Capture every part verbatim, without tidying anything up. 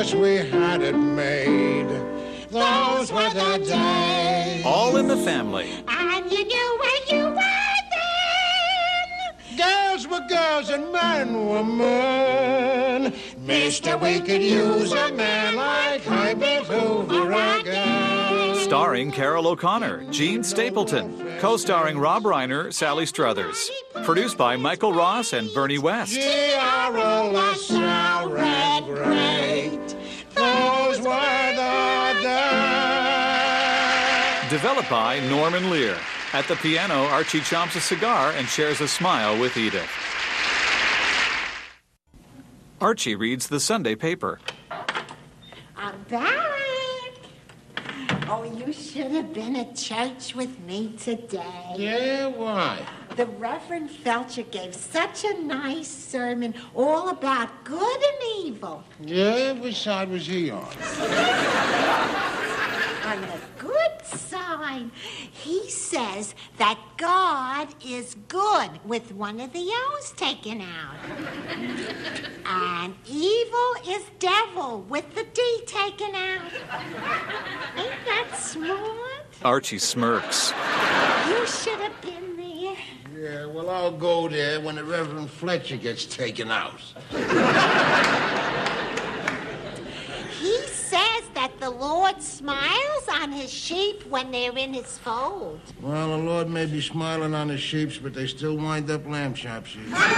wish we had it made. Those were the days. All in the Family. And you knew where you were then. Girls were girls and men were men. Mister, we could use a man like Herbert Hoover again. Starring Carol O'Connor, Gene Stapleton. Co-starring Rob Reiner, Sally Struthers. Produced by Michael Ross and Bernie West. G R O S L Red Great. Those were the days. Developed by Norman Lear. At the piano, Archie chomps a cigar and shares a smile with Edith. Archie reads the Sunday paper. I'm back. Oh, you should have been at church with me today. Yeah, why? The Reverend Felcher gave such a nice sermon all about good and evil. Yeah, which side was he on? On the good side, he says that God is good with one of the O's taken out. And evil is devil with the D taken out. Ain't that smart? Archie smirks. You should have been there. Yeah, well, I'll go there when the Reverend Fletcher gets taken out. He says that the Lord smiles on his sheep when they're in his fold. Well, the Lord may be smiling on his sheep, but they still wind up lamb chops.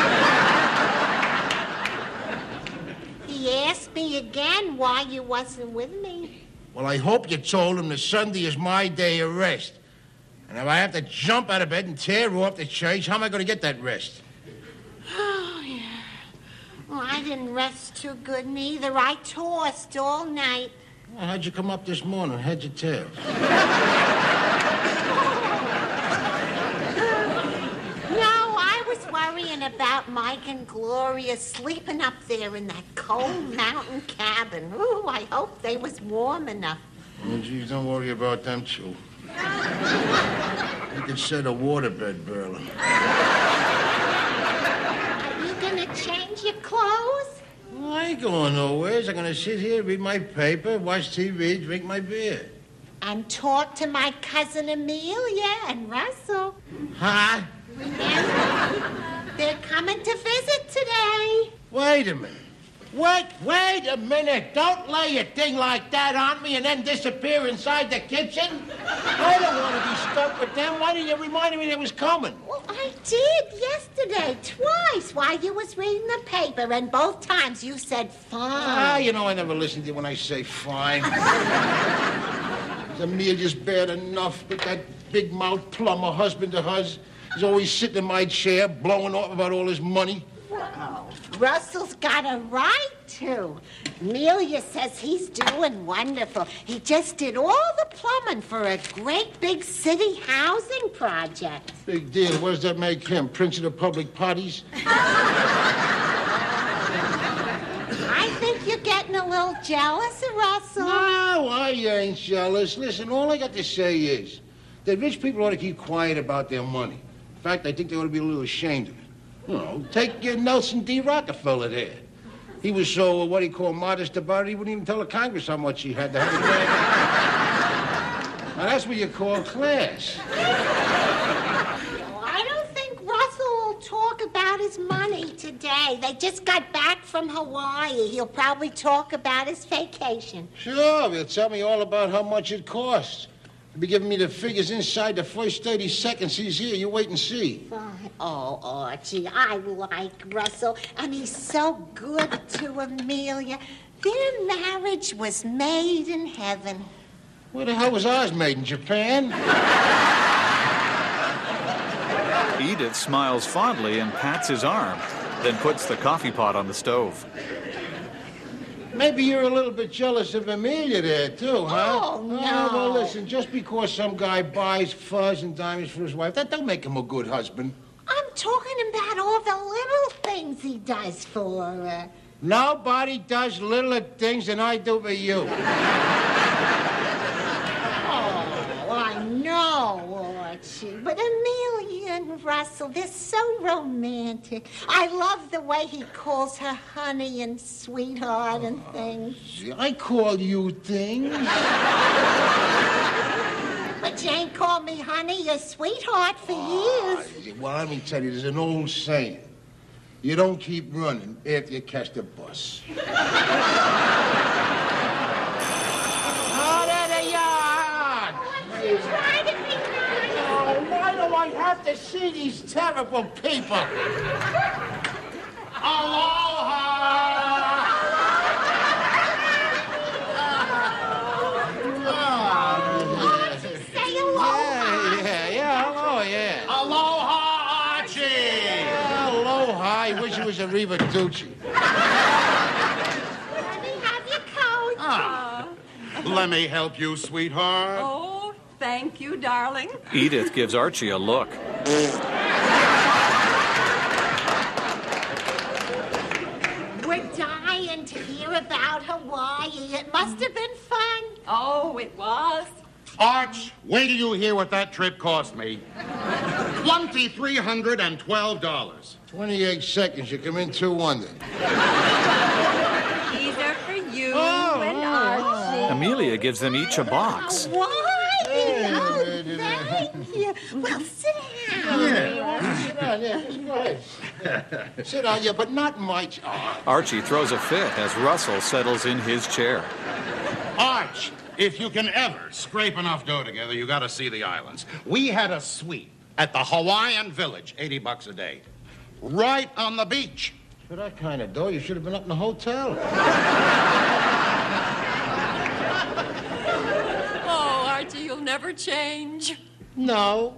He asked me again why you wasn't with me. Well, I hope you told him that Sunday is my day of rest. And if I have to jump out of bed and tear off to church, how am I going to get that rest? Oh, yeah. Well, I didn't rest too good neither. I tossed all night. Well, how'd you come up this morning? Heads or tails? No, I was worrying about Mike and Gloria sleeping up there in that cold mountain cabin. Ooh, I hope they was warm enough. Oh, geez, don't worry about them two. You could set a waterbed, Berlin. Are you gonna change your clothes? Well, I ain't going nowhere. I'm gonna sit here, read my paper, watch T V, drink my beer. And talk to my cousin Amelia and Russell. Huh? Remember? They're coming to visit today. Wait a minute. Wait, wait a minute. Don't lay a thing like that on me and then disappear inside the kitchen. I don't want to be stuck with them. Why didn't you remind me they was coming? Well, I did yesterday, twice, while you was reading the paper, and both times you said fine. Ah, you know I never listen to you when I say fine. Amelia's bad enough, but that big-mouthed plumber husband of hers is always sitting in my chair, blowing off about all his money. Oh, Russell's got a right to. Amelia says he's doing wonderful. He just did all the plumbing for a great big city housing project. Big deal. What does that make him? Prince of the public potties? I think you're getting a little jealous of Russell. No, I ain't jealous. Listen, all I got to say is that rich people ought to keep quiet about their money. In fact, I think they ought to be a little ashamed of it. You know, take uh, Nelson D. Rockefeller there. He was so, uh, what he called modest about it, he wouldn't even tell the Congress how much he had to have it back. Now, that's what you call class. I don't think Russell will talk about his money today. They just got back from Hawaii. He'll probably talk about his vacation. Sure, he'll tell me all about how much it costs. He'll be giving me the figures inside the first thirty seconds he's here. You wait and see. Fine. Oh, Archie, I like Russell, and he's so good to Amelia. Their marriage was made in heaven. Where the hell was ours made, in Japan? Edith smiles fondly and pats his arm, then puts the coffee pot on the stove. Maybe you're a little bit jealous of Amelia there, too, huh? Oh, no. Oh, well, listen, just because some guy buys furs and diamonds for his wife, that don't make him a good husband. I'm talking about all the little things he does for her. Nobody does littler things than I do for you. Oh, I know, Archie, but Amelia and Russell. They're so romantic. I love the way he calls her honey and sweetheart and things. I call you things. But you ain't called me honey or sweetheart for years. Well, let me tell you, there's an old saying. You don't keep running after you catch the bus. Out of the yard! You trying to be nice? Oh, why do I have to see these terrible people? Aloha! Say aloha. Yeah, yeah, yeah, hello, yeah. Aloha, Archie! Yeah, aloha. I wish it was a Rivaducci. Let me have your coat. Ah. Let me help you, sweetheart. Oh, thank you, darling. Edith gives Archie a look. We're dying to hear about Hawaii. It must have been fun. Oh, it was. Arch, wait till you hear what that trip cost me. twenty-three hundred twelve dollars. twenty-eight seconds, you come in two under. These are for you Oh, and oh, Archie. Amelia gives them each a box. Why? Hey, Oh, hey, hey, thank you. Well, sit down. Sit down, yeah, just go ahead. Sit down, yeah, but not much. Oh, Archie throws a fit as Russell settles in his chair. Arch, if you can ever scrape enough dough together, you got to see the islands. We had a suite at the Hawaiian Village, eighty bucks a day, right on the beach. for that kind of dough, you should have been up in the hotel. Oh, Archie, you'll never change. No.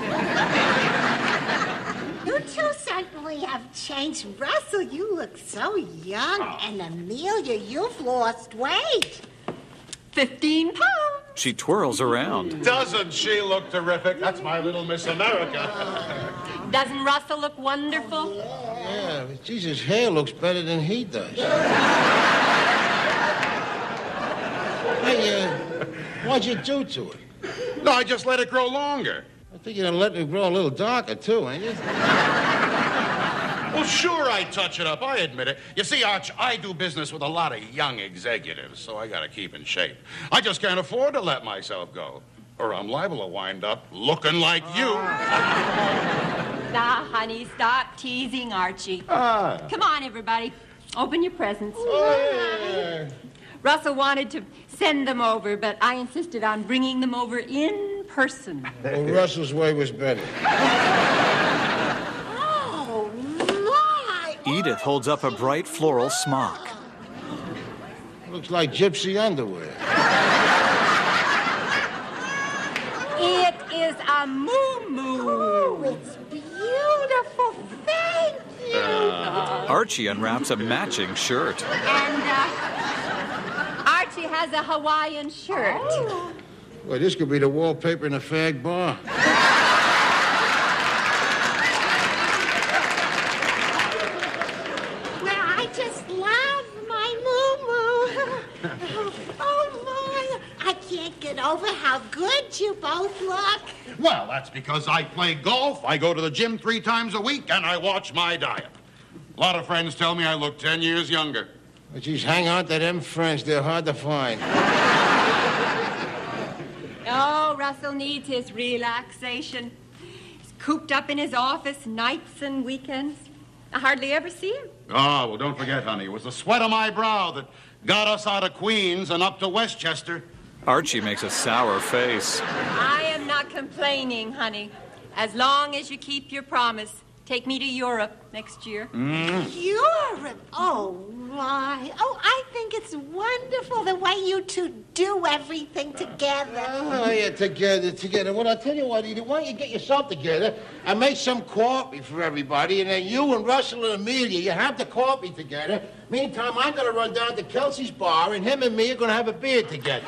You two certainly have changed. Russell, you look so young. And Amelia, you've lost weight. Fifteen pounds. She twirls around. Doesn't she look terrific? That's my little Miss America. Doesn't Russell look wonderful? Yeah, but Jesus' hair looks better than he does. Hey, uh, what'd you do to it? No, I just let it grow longer. I think you're letting it grow a little darker, too, ain't you? Well, sure, I touch it up. I admit it. You see, Arch, I do business with a lot of young executives, so I got to keep in shape. I just can't afford to let myself go, or I'm liable to wind up looking like you. Now, honey, stop teasing Archie. Ah. Come on, everybody. Open your presents. Oh, yeah. Russell wanted to send them over, but I insisted on bringing them over in person. Well, Russell's way was better. Oh, my. Edith holds up a bright floral smock. Looks like gypsy underwear. It is a moo-moo. Oh, it's beautiful. Thank you. Archie unwraps a matching shirt. And uh, Archie has a Hawaiian shirt. Oh. Well, this could be the wallpaper in a fag bar. Well, I just love my moo-moo. Oh, my. I can't get over how good you both look. Well, that's because I play golf, I go to the gym three times a week, and I watch my diet. A lot of friends tell me I look ten years younger. But geez, hang on to them friends. They're hard to find. Oh, Russell needs his relaxation. He's cooped up in his office nights and weekends. I hardly ever see him. Oh, well, don't forget, honey, it was the sweat of my brow that got us out of Queens and up to Westchester. Archie makes a sour face. I am not complaining, honey. As long as you keep your promise. Take me to Europe next year. Europe. Oh, my. Oh, I think it's wonderful the way you two do everything together. Oh, yeah, together, together. Well, I'll tell you what, Edith, why don't you get yourself together and make some coffee for everybody, and then you and Russell and Amelia, you have the coffee together. Meantime, I'm going to run down to Kelsey's bar, and him and me are going to have a beer together.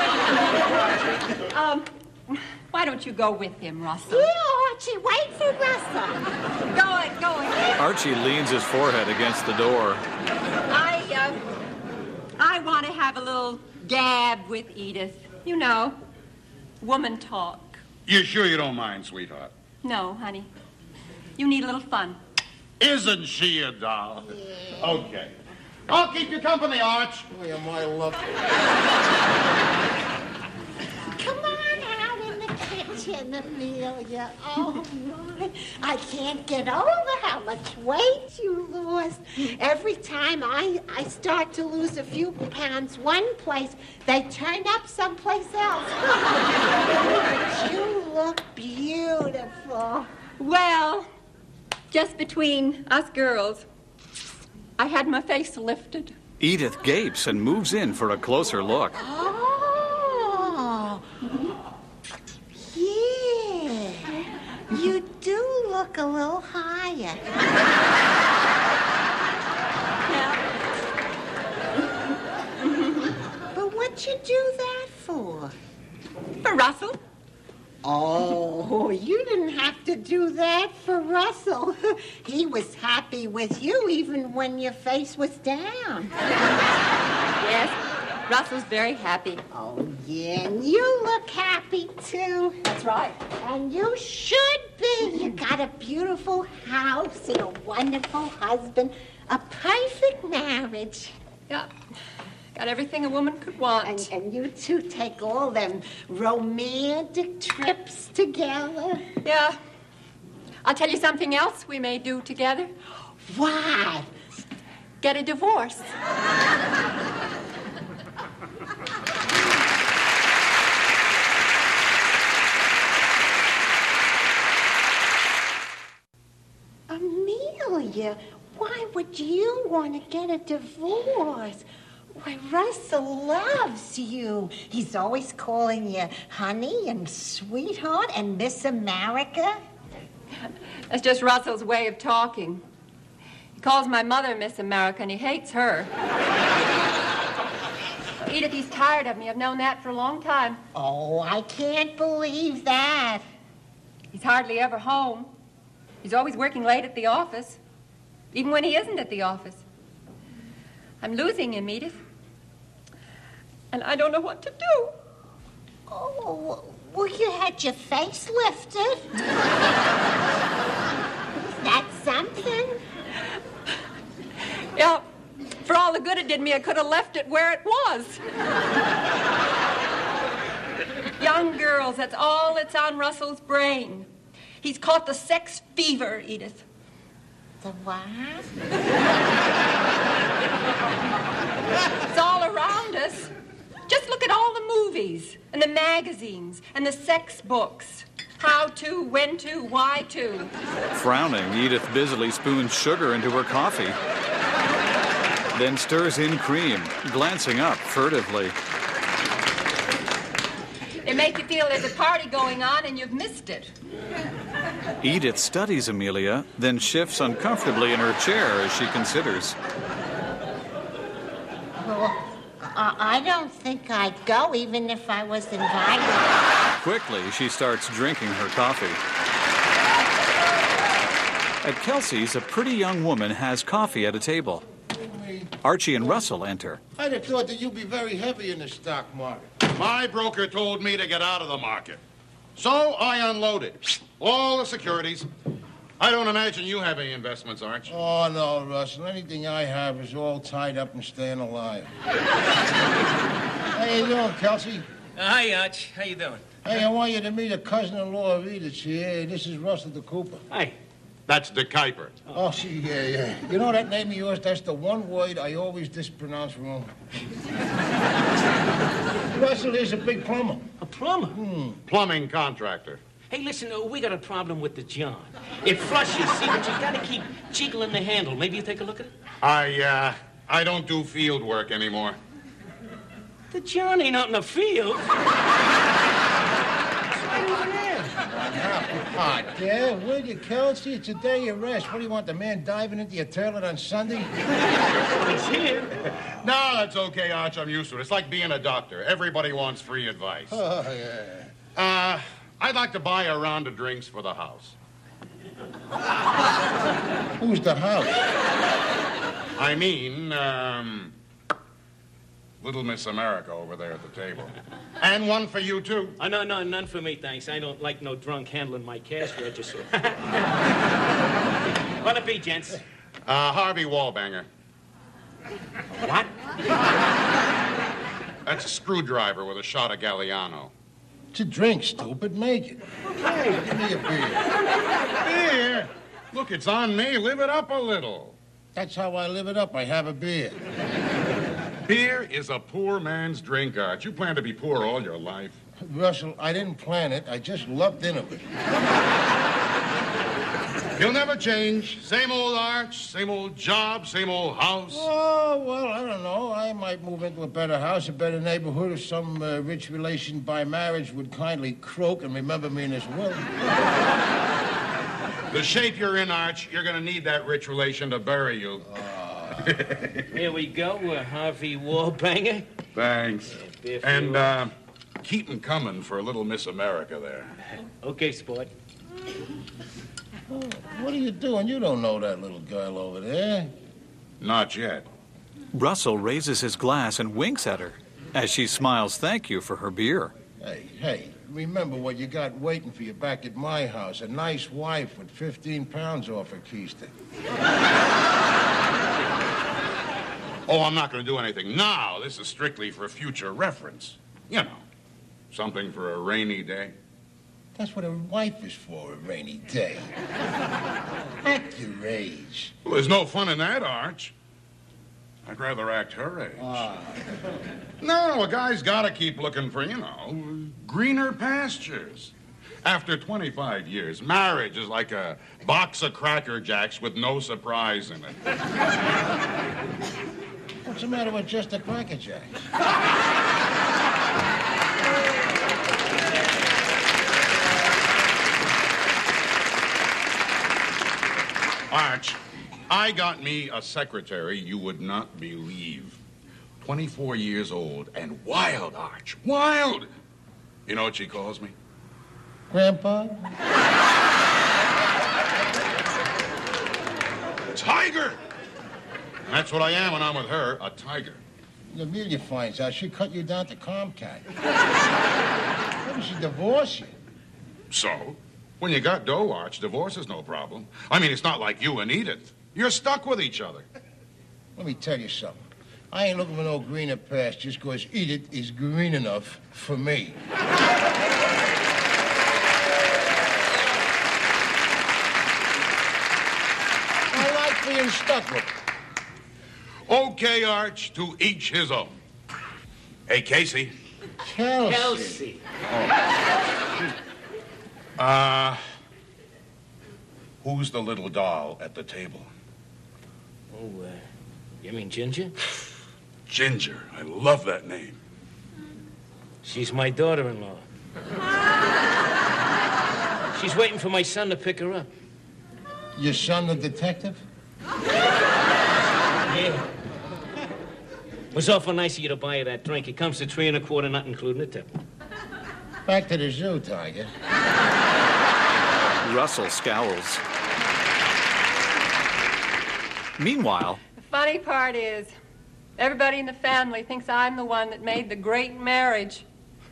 Um, why don't you go with him, Russell? Yeah, Archie, wait for Russell. Go it, go it. Archie leans his forehead against the door. I, uh, I want to have a little gab with Edith. You know, woman talk. You sure you don't mind, sweetheart? No, honey. You need a little fun. Isn't she a doll? Yeah. Okay. I'll keep you company, Arch. Boy, am I lucky. Come on out in the kitchen, Amelia. Oh, my. I can't get over how much weight you lost. Every time I, I start to lose a few pounds one place, they turn up someplace else. But you look beautiful. Well, just between us girls, I had my face lifted. Edith gapes and moves in for a closer look. Oh, yeah. You do look a little higher. But what'd you do that for? For Russell. Oh, you didn't have to do that for Russell. He was happy with you even when your face was down. Yes, Russell's very happy. Oh, yeah, and you look happy, too. That's right. And you should be. You got a beautiful house and a wonderful husband. A perfect marriage. Yeah, got everything a woman could want. And, and you two take all them romantic trips together. Yeah. I'll tell you something else we may do together. What? Get a divorce. Amelia, why would you want to get a divorce? Why, Russell loves you. He's always calling you honey and sweetheart and Miss America. That's just Russell's way of talking. He calls my mother Miss America, and he hates her. Edith, he's tired of me. I've known that for a long time. Oh, I can't believe that. He's hardly ever home. He's always working late at the office, even when he isn't at the office. I'm losing him, Edith. And I don't know what to do. Oh, well, you had your face lifted. That's something. Yeah, for all the good it did me, I could have left it where it was. Young girls, that's all that's on Russell's brain. He's caught the sex fever, Edith. The what? It's all around us. Just look at all the movies and the magazines and the sex books. How to, when to, why to. Frowning, Edith busily spoons sugar into her coffee, then stirs in cream, glancing up furtively. It makes you feel there's a party going on and you've missed it. Edith studies Amelia, then shifts uncomfortably in her chair as she considers. Well, I, I don't think I'd go even if I was invited. Quickly, she starts drinking her coffee. At Kelsey's, a pretty young woman has coffee at a table. Archie and Russell enter. I'd have thought that you'd be very heavy in the stock market. My broker told me to get out of the market. So I unloaded all the securities. I don't imagine you have any investments, Arch. Oh, no, Russell. Anything I have is all tied up and staying alive. How you doing, Kelsey? Uh, hi, Arch. How you doing? Hey, I want you to meet a cousin-in-law of Edith's here. This is Russell the Cooper. Hi. That's De Kuiper. Oh, see, yeah, yeah. You know that name of yours? That's the one word I always dispronounce wrong. Russell is a big plumber. A plumber? Hmm. Plumbing contractor. Hey, listen, uh, we got a problem with the John. It flushes, see, but you gotta keep jiggling the handle. Maybe you take a look at it? I, uh, I don't do field work anymore. The John ain't out in the field. It's right over there. Hot, yeah? Will you, Kelsey? It's a day of rest. What do you want, the man diving into your toilet on Sunday? It's here. No, that's okay, Arch. I'm used to it. It's like being a doctor. Everybody wants free advice. Oh, yeah. Uh, I'd like to buy a round of drinks for the house. Who's the house? I mean, um... Little Miss America over there at the table. And one for you, too. Oh, no, no, none for me, thanks. I don't like no drunk handling my cash register. it be, gents? Uh, Harvey Wallbanger. What? That's a screwdriver with a shot of Galliano. It's a drink, stupid. Make it. Hey, give me a beer. Beer? Look, it's on me. Live it up a little. That's how I live it up. I have a beer. Beer is a poor man's drink, Arch. You plan to be poor all your life. Russell, I didn't plan it. I just lucked into it. You'll never change. Same old Arch, same old job, same old house. Oh, well, I don't know. I might move into a better house, a better neighborhood, if some uh, rich relation by marriage would kindly croak and remember me in his will. The shape you're in, Arch, you're going to need that rich relation to bury you. Uh... Here we go, uh, Harvey Wallbanger. Thanks. Yeah, and uh, keep 'em coming for a little Miss America there. Okay, sport. Oh, what are you doing? You don't know that little girl over there. Not yet. Russell raises his glass and winks at her as she smiles thank you for her beer. Hey, hey, remember what you got waiting for you back at my house. A nice wife with fifteen pounds off her keister. Oh, I'm not going to do anything now. This is strictly for future reference. You know, something for a rainy day. That's what a wife is for, a rainy day. Act your age. Well, there's no fun in that, Arch. I'd rather act her age. Ah. No, a guy's got to keep looking for, you know, greener pastures. After twenty-five years, marriage is like a box of Cracker Jacks with no surprise in it. What's the matter with just a Cracker Jack? Arch, I got me a secretary you would not believe. twenty-four years old and wild, Arch. Wild! You know what she calls me? Grandpa? Tiger! And that's what I am when I'm with her, a tiger. Amelia finds out she cut you down to Comcat. Maybe she divorced you. So? When you got dough, Arch, divorce is no problem. I mean, it's not like you and Edith. You're stuck with each other. Let me tell you something. I ain't looking for no greener pastures because Edith is green enough for me. I like being stuck with her. Okay, Arch, to each his own. Hey, Casey. Kelsey. Kelsey. Uh, who's the little doll at the table? Oh, uh, you mean Ginger? Ginger. I love that name. She's my daughter-in-law. She's waiting for my son to pick her up. Your son, the detective? Yeah. It was awful nice of you to buy her that drink. It comes to three and a quarter, not including the tip. Back to the zoo, Tiger. Russell scowls. Meanwhile, The funny part is, everybody in the family thinks I'm the one that made the great marriage.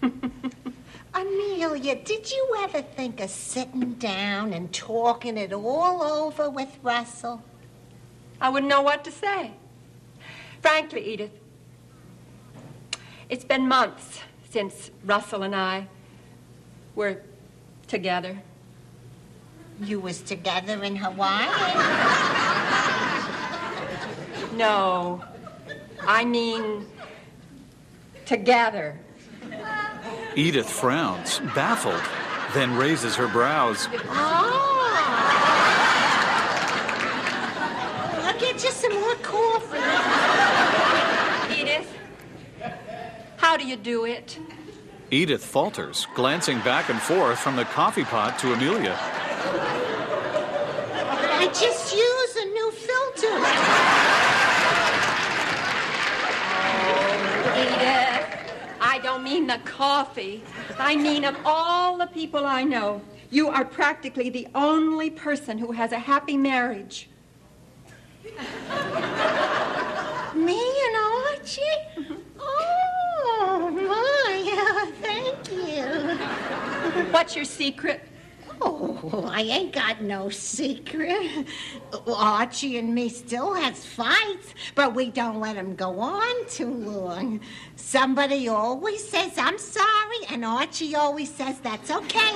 Amelia, did you ever think of sitting down and talking it all over with Russell? I wouldn't know what to say. Frankly, Edith, it's been months since Russell and I were together. You was together in Hawaii? No, I mean together. Edith frowns, baffled, then raises her brows. Oh! I'll get you some more coffee. Edith, how do you do it? Edith falters, glancing back and forth from the coffee pot to Amelia. I just use a new filter. Edith, I don't mean the coffee. I mean of all the people I know, you are practically the only person who has a happy marriage. Me and Archie? Oh, my. Oh, thank you. What's your secret? Oh, I ain't got no secret. Archie and me still has fights, but we don't let them go on too long. Somebody always says, I'm sorry, and Archie always says, that's okay.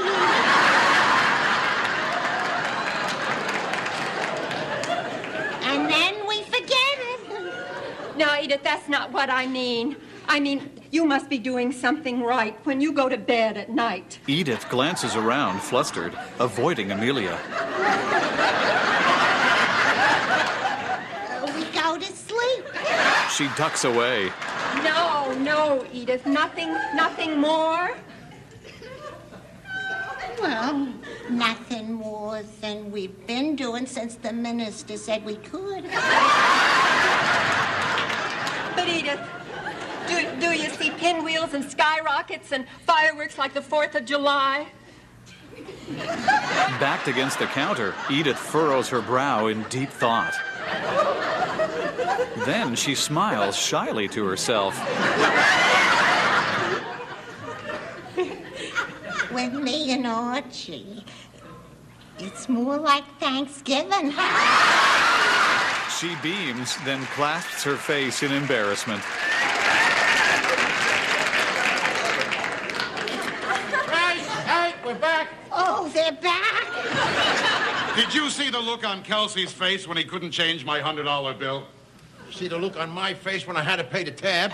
And then we forget it. No, Edith, that's not what I mean. I mean, you must be doing something right when you go to bed at night. Edith glances around, flustered, avoiding Amelia. We go to sleep. She ducks away. No, no, Edith, nothing, nothing more. Well, nothing more than we've been doing since the minister said we could. But Edith, do, do you see pinwheels and skyrockets and fireworks like the fourth of July? Backed against the counter, Edith furrows her brow in deep thought. Then she smiles shyly to herself. With me and Archie, it's more like Thanksgiving. She beams, then clasps her face in embarrassment. Hey, hey, we're back. Oh, they're back? Did you see the look on Kelsey's face when he couldn't change my one hundred dollar bill? See the look on my face when I had to pay the tab?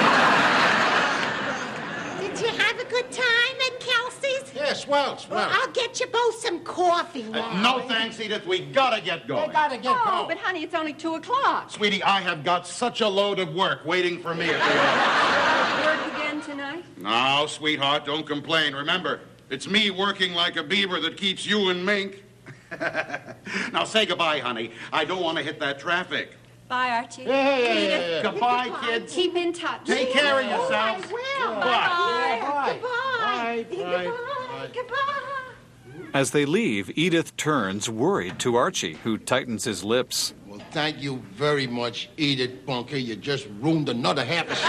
Did you have a good time at Kelsey's? Yeah, swell, swell. Well, I'll get you both some coffee now. Uh, no thanks, Edith. We gotta get going. They gotta get Oh, going. but honey, it's only two o'clock. Sweetie, I have got such a load of work waiting for me at the office. Work again tonight? No, sweetheart, don't complain. Remember, it's me working like a beaver that keeps you in mink. Now say goodbye, honey. I don't want to hit that traffic. Bye, Archie. Yeah, yeah, yeah, yeah, yeah. Goodbye, kids. Keep in touch. Take care of Oh, I yourselves. will. Bye. Bye. Bye. Goodbye. Bye. Goodbye. Bye. Goodbye. As they leave, Edith turns, worried, to Archie, who tightens his lips. Well, thank you very much, Edith Bunker. You just ruined another half a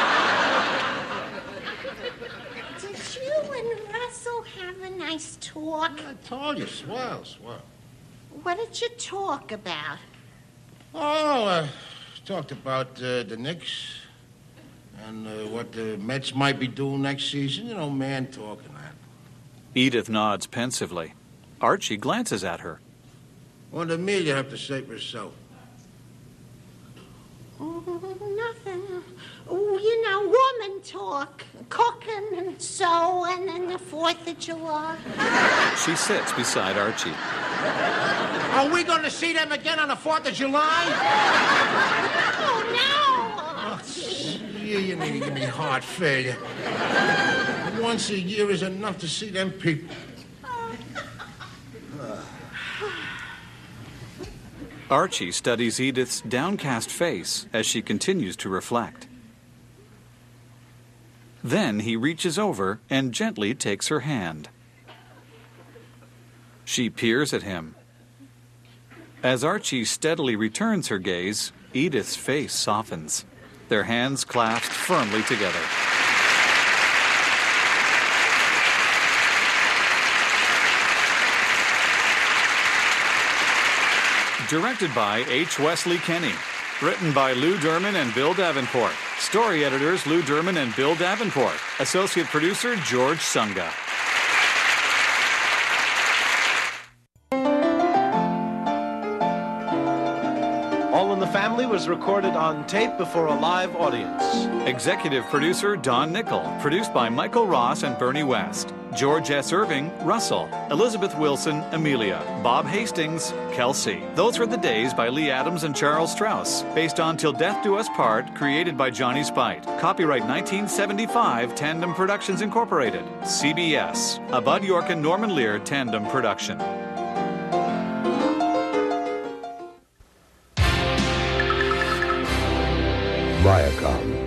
second. Did you and Russell have a nice talk? I told you, swell, swell. What did you talk about? Oh, uh, talked about uh, the Knicks and uh, what the Mets might be doing next season. You know, man talking that. Edith nods pensively. Archie glances at her. What did Amelia have to say for herself? Oh, nothing. Oh, you know, woman talk. Cooking and sewing and the fourth of July. She sits beside Archie. Are we going to see them again on the fourth of July? Oh, no. Yeah, you need to give me heart failure. Once a year is enough to see them people. Archie studies Edith's downcast face as she continues to reflect. Then he reaches over and gently takes her hand. She peers at him. As Archie steadily returns her gaze, Edith's face softens. Their hands clasped firmly together. Directed by H. Wesley Kenny. Written by Lou Derman and Bill Davenport. Story editors Lou Derman and Bill Davenport. Associate producer George Sunga. All in the Family was recorded on tape before a live audience. Executive producer Don Nickel. Produced by Michael Ross and Bernie West. George S. Irving, Russell. Elizabeth Wilson, Amelia. Bob Hastings, Kelsey. Those Were the Days by Lee Adams and Charles Strauss. Based on Till Death Do Us Part, created by Johnny Spite. Copyright nineteen seventy-five, Tandem Productions Incorporated. C B S. A Bud York and Norman Lear Tandem production. Viacom.